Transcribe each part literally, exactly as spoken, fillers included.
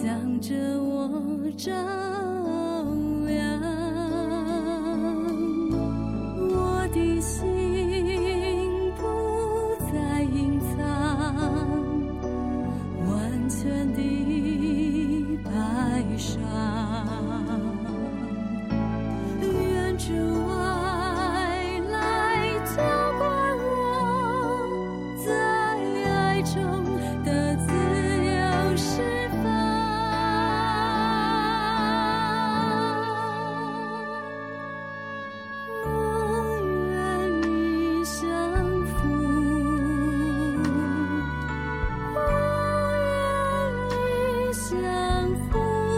向着我照亮，我的心不再隐藏，完全的白上，愿主爱来浇灌我，在爱中的自由释放。我愿意降服，我愿意降服，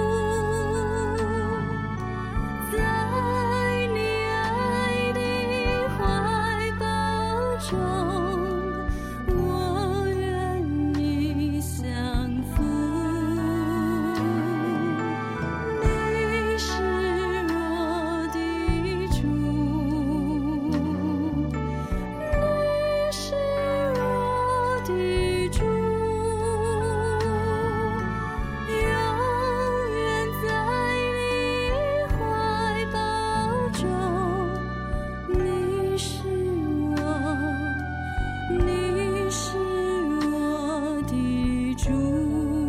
在你爱的怀抱中，我愿意降服。你是我的主，你是我的主，永远在你怀抱中。你是我，你是我的主。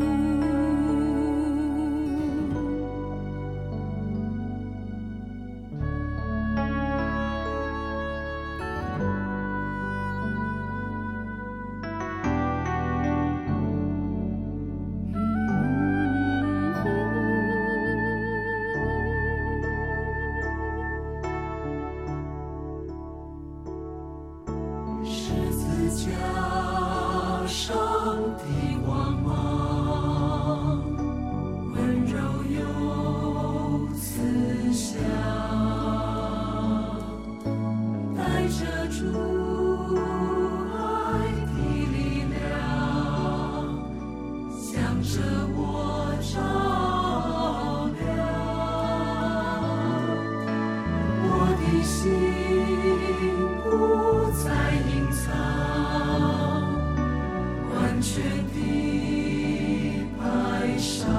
十字架上的光芒，温柔又慈祥，带着主爱的力量，向着我照亮。我的心不再隐藏，完全的白上，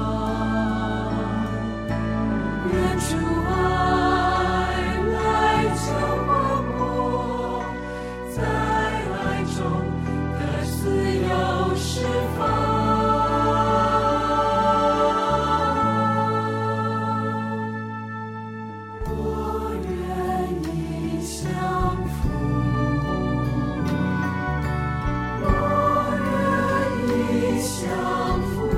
愿主爱来浇灌我，在爱中的自由释放。我愿意降服，我愿意降服，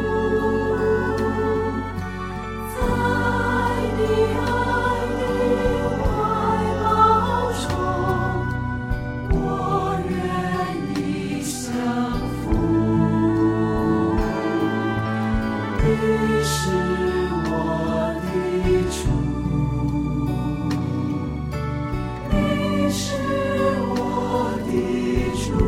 在你爱的怀抱中，我愿意降服。你是我的主，你是我的主，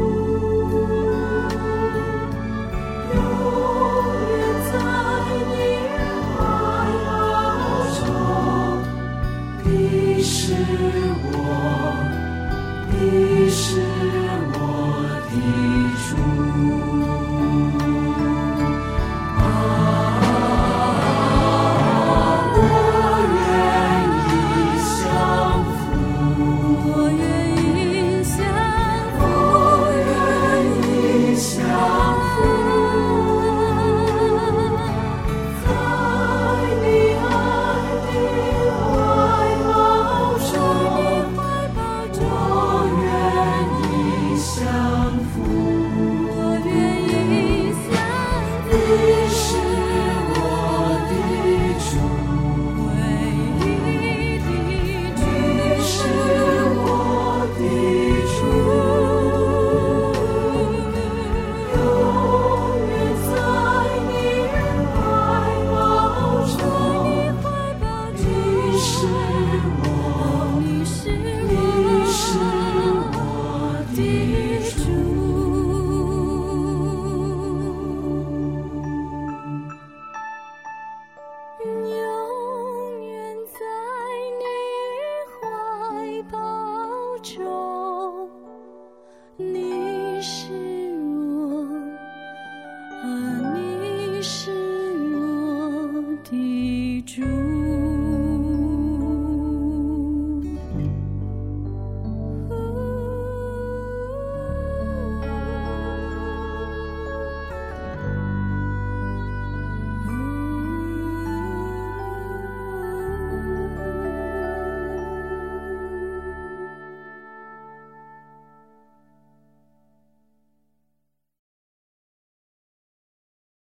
永远在你怀抱中。你是我，你是我的主。啊，我愿意降服， 我愿意降服， 我愿意降服，在你爱的怀抱中，我愿意降服。 我愿意降服。 你是